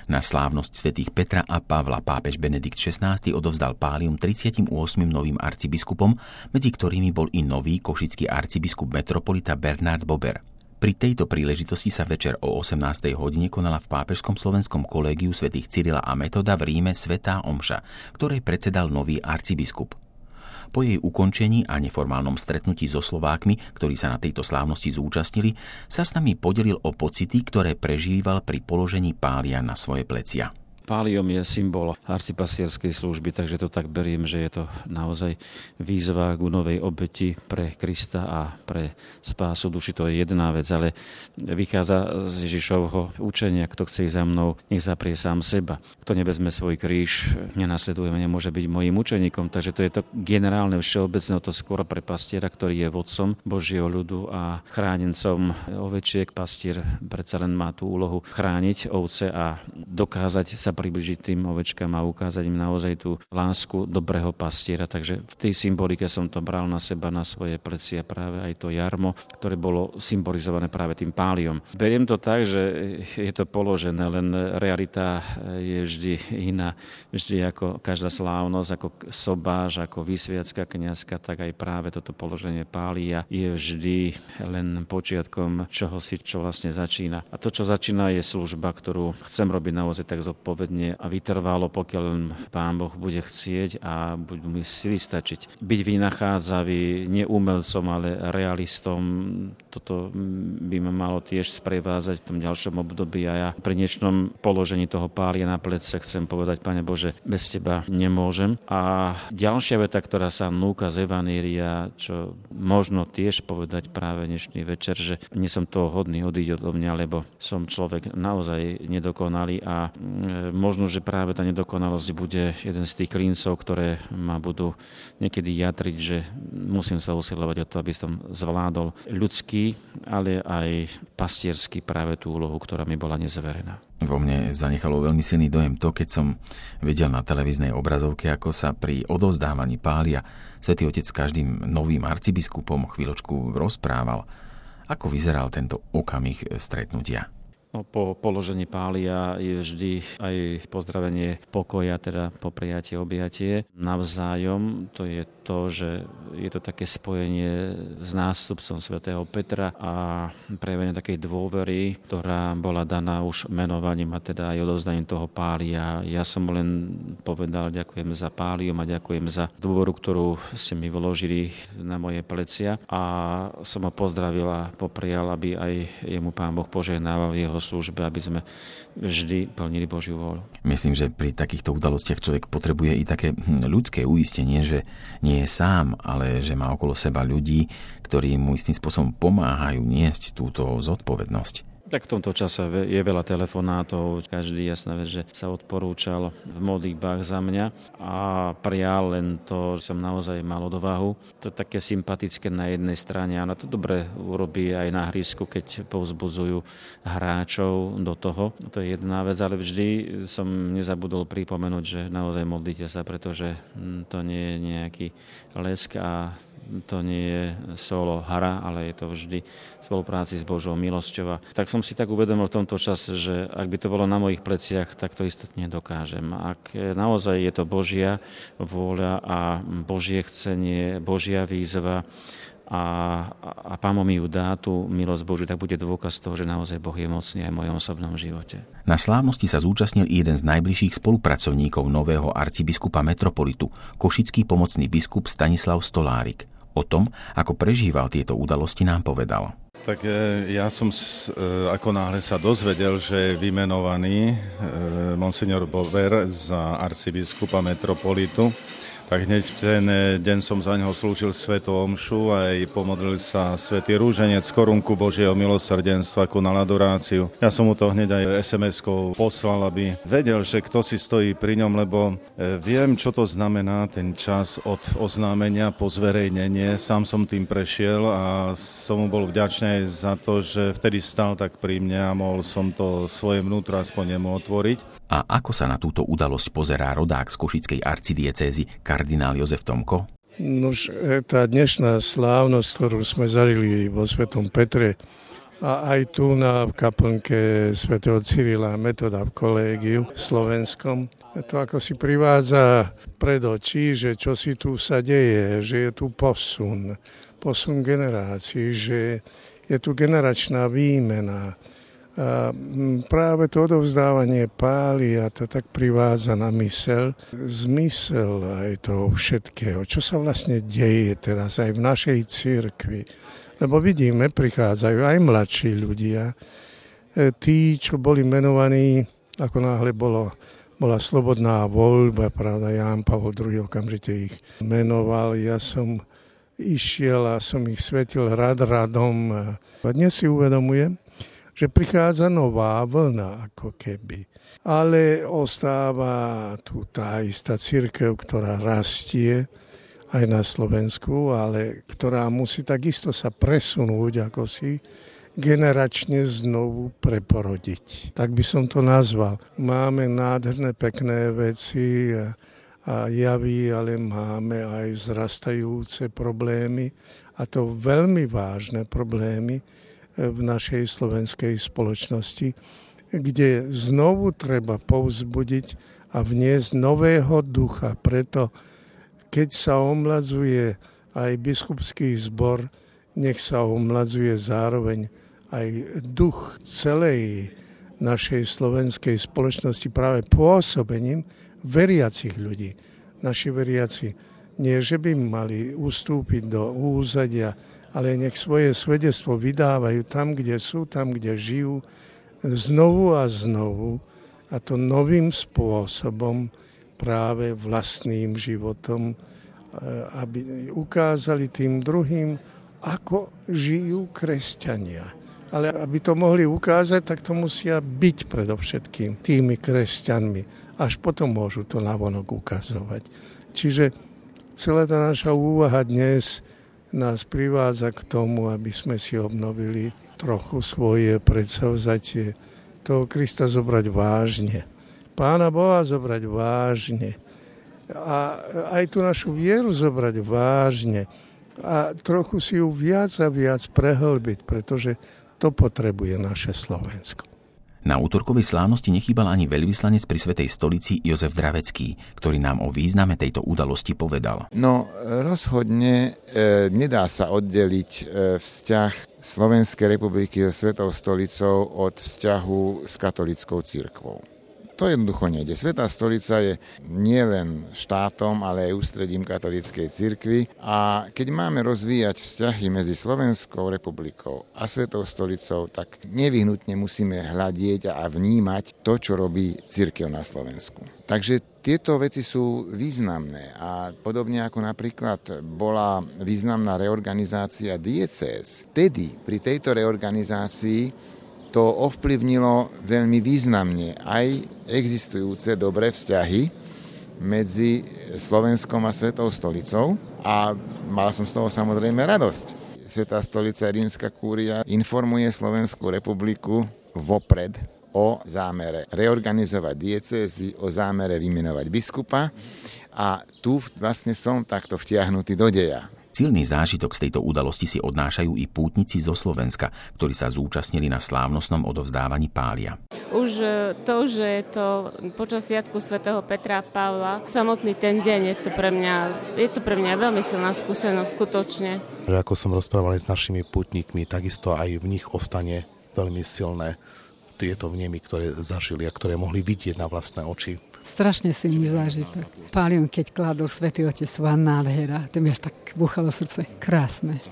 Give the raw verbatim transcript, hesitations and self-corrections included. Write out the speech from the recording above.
Na slávnosť svätých Petra a Pavla pápež Benedikt šestnásty odovzdal pálium tridsiatim ôsmim novým arcibiskupom, medzi ktorými bol i nový košický arcibiskup metropolita Bernard Bober. Pri tejto príležitosti sa večer o osemnástej hodine konala v pápežskom slovenskom kolégiu svätých Cyrila a Metoda v Ríme svätá omša, ktorej predsedal nový arcibiskup. Po jej ukončení a neformálnom stretnutí so Slovákmi, ktorí sa na tejto slávnosti zúčastnili, sa s nami podelil o pocity, ktoré prežíval pri položení pália na svoje plecia. Pálium je symbol arcipastierskej služby, takže to tak beriem, že je to naozaj výzva k novej obeti pre Krista a pre spásu duši. To je jedna vec, ale vychádza z Ježišovho učenia, kto chce ísť za mnou, nech zaprie sám seba. Kto nevezme svoj kríž, nenasleduje, nemôže byť mojím učeníkom. Takže to je to generálne všeobecné, to skôr pre pastiera, ktorý je vodcom Božieho ľudu a chránencom ovečiek. Pastier predsa len má tú úlohu chrániť ovce a dokázať sa približiť tým ovečkám a ukázať im naozaj tú lásku dobrého pastiera. Takže v tej symbolike som to bral na seba, na svoje plecia, práve aj to jarmo, ktoré bolo symbolizované práve tým páliom. Beriem to tak, že je to položené, len realita je vždy iná. Vždy ako každá slávnosť, ako sobáš, ako vysviacka kňazka, tak aj práve toto položenie pália je vždy len počiatkom čohosi, čo vlastne začína. A to, čo začína, je služba, ktorú chcem robiť naozaj tak zodpovedne a vytrvalo, pokiaľ Pán Boh bude chcieť a budú mi sily stačiť. Byť vynachádzavý, nie umelcom, ale realistom, toto by ma malo tiež sprevázať v tom ďalšom období a ja pri dnešnom položení toho pália na plece chcem povedať, Pane Bože, bez Teba nemôžem. A ďalšia veta, ktorá sa núka z Evanília, čo možno tiež povedať práve dnešný večer, že nie som toho hodný odísť odo mňa, lebo som človek naozaj nedokonalý a možno, že práve tá nedokonalosť bude jeden z tých klincov, ktoré ma budú niekedy jatriť, že musím sa usilovať o to, aby som zvládol ľudský, ale aj pastierský práve tú úlohu, ktorá mi bola nezverená. Vo mne zanechalo veľmi silný dojem to, keď som videl na televíznej obrazovke, ako sa pri odovzdávaní pália Svätý Otec s každým novým arcibiskupom chvíľočku rozprával. Ako vyzeral tento okamih stretnutia? No, po položení pália je vždy aj pozdravenie pokoja, teda poprijatie, objatie. Navzájom to je to, že je to také spojenie s nástupcom svätého Petra a prejavenie takej dôvery, ktorá bola daná už menovaním a teda aj odovzdaním toho pália. Ja som len povedal, ďakujem za pálium a ďakujem za dôveru, ktorú ste mi vložili na moje plecia a som ho pozdravil a poprial, aby aj jemu Pán Boh požehnával jeho službe, aby sme vždy plnili Božiu vôľu. Myslím, že pri takýchto udalostiach človek potrebuje i také ľudské uistenie, že nie je sám, ale že má okolo seba ľudí, ktorí mu istým spôsobom pomáhajú niesť túto zodpovednosť. Tak v tomto čase je veľa telefonátov, každý jasná vec, že sa odporúčal v modlitbách za mňa a prijal len to, že som naozaj mal odvahu. To je také sympatické na jednej strane, ale to dobre urobí aj na hrísku, keď povzbudzujú hráčov do toho. To je jedna vec, ale vždy som nezabudol pripomenúť, že naozaj modlite sa, pretože to nie je nejaký lesk a to nie je solo hra, ale je to vždy v spolupráci s Božou milosťou. Tak som si tak uvedomil v tomto čase, že ak by to bolo na mojich pleciach, tak to istotne dokážem. Ak naozaj je to Božia vôľa a Božie chcenie, Božia výzva a, a Pán mi ju dá, tú milosť Božiu, tak bude dôkaz toho, že naozaj Boh je mocný aj v mojom osobnom živote. Na slávnosti sa zúčastnil i jeden z najbližších spolupracovníkov nového arcibiskupa metropolitu, košický pomocný biskup Stanislav Stolárik. O tom, ako prežíval tieto udalosti, nám povedal. Tak ja som ako náhle sa dozvedel, že je vymenovaný monsignor Bober za arcibiskupa metropolitu, tak hneď v ten deň som za neho slúžil svätú omšu a aj pomodlil sa svätý rúženec, korunku Božieho milosrdenstva ku adoráciu. Ja som mu to hneď aj es em eskou poslal, aby vedel, že kto si stojí pri ňom, lebo viem, čo to znamená ten čas od oznámenia po zverejnenie. Sám som tým prešiel a som mu bol vďačný aj za to, že vtedy stal tak pri mne a mohol som to svoje vnútro aspoň nemu otvoriť. A ako sa na túto udalosť pozerá rodák z košickej arcidiecézy kardinál Jozef Tomko? Nož, tá dnešná slávnosť, ktorú sme zarili vo Svätom Petre a aj tu na kaplnke svätého Cyrila a Metoda v kolégiu slovenskom. To ako si privádza pred očí, že čo si tu sa deje, že je tu posun, posun generácií, že je tu generačná výmena. A práve to odovzdávanie pália to tak privádza na myseľ, zmysel aj toho všetkého, čo sa vlastne deje teraz aj v našej cirkvi. Lebo vidíme, prichádzajú aj mladší ľudia, tí, čo boli menovaní, ako náhle bolo, bola slobodná voľba, pravda, Ján Pavol druhý. okamžite ich menoval. Ja som išiel a som ich svetil rad radom. A dnes si uvedomujem, že prichádza nová vlna, ako keby. Ale ostáva tu tá istá cirkev, ktorá rastie, aj na Slovensku, ale ktorá musí takisto sa presunúť, ako si generačne znovu preporodiť. Tak by som to nazval. Máme nádherné, pekné veci a, a javy, ale máme aj vzrastajúce problémy, a to veľmi vážne problémy v našej slovenskej spoločnosti, kde znovu treba povzbudiť a vniesť nového ducha. Preto keď sa omladzuje aj biskupský zbor, nech sa omladzuje zároveň aj duch celej našej slovenskej spoločnosti práve pôsobením veriacich ľudí. Naši veriaci nie, že by mali ustúpiť do úzadia, ale nech svoje svedectvo vydávajú tam, kde sú, tam, kde žijú, znovu a znovu, a to novým spôsobom, práve vlastným životom, aby ukázali tým druhým, ako žijú kresťania. Ale aby to mohli ukázať, tak to musia byť predovšetkým tými kresťanmi. Až potom môžu to navonok ukazovať. Čiže celá tá naša úvaha dnes nás privádza k tomu, aby sme si obnovili trochu svoje predsavzatie, toho Krista zobrať vážne. Pána Boha zobrať vážne a aj tú našu vieru zobrať vážne a trochu si ju viac a viac prehlbiť, pretože to potrebuje naše Slovensko. Na útorkovej slávnosti nechýbal ani veľvyslanec pri Svätej stolici Jozef Dravecký, ktorý nám o význame tejto udalosti povedal. No rozhodne e, nedá sa oddeliť e, vzťah Slovenskej republiky so Svätou stolicou od vzťahu s katolíckou cirkvou. To jednoducho nejde. Svätá stolica je nielen štátom, ale aj ústredím katolíckej cirkvi. A keď máme rozvíjať vzťahy medzi Slovenskou republikou a Svätou stolicou, tak nevyhnutne musíme hľadieť a vnímať to, čo robí cirkev na Slovensku. Takže tieto veci sú významné a podobne ako napríklad bola významná reorganizácia diecéz. Tedy pri tejto reorganizácii to ovplyvnilo veľmi významne aj existujúce dobré vzťahy medzi Slovenskom a Svätou stolicou a mal som z toho samozrejme radosť. Svätá stolica Rímska kúria informuje Slovenskú republiku vopred o zámere reorganizovať diecézy, o zámere vymenovať biskupa a tu vlastne som takto vtiahnutý do deja. Silný zážitok z tejto udalosti si odnášajú i pútnici zo Slovenska, ktorí sa zúčastnili na slávnostnom odovzdávaní pália. Už to, že je to počas sviatku svätého Petra a Pavla, samotný ten deň je to pre mňa, je to pre mňa veľmi silná skúsenosť, skutočne. Že ako som rozprával s našimi pútnikmi, takisto aj v nich ostane veľmi silné tieto vnemy, ktoré zažili a ktoré mohli vidieť na vlastné oči. Strašne silný zážitok. Pálium, keď kladol Svätý Otec, svá nádhera, to mi až tak búchalo srdce. Krásne.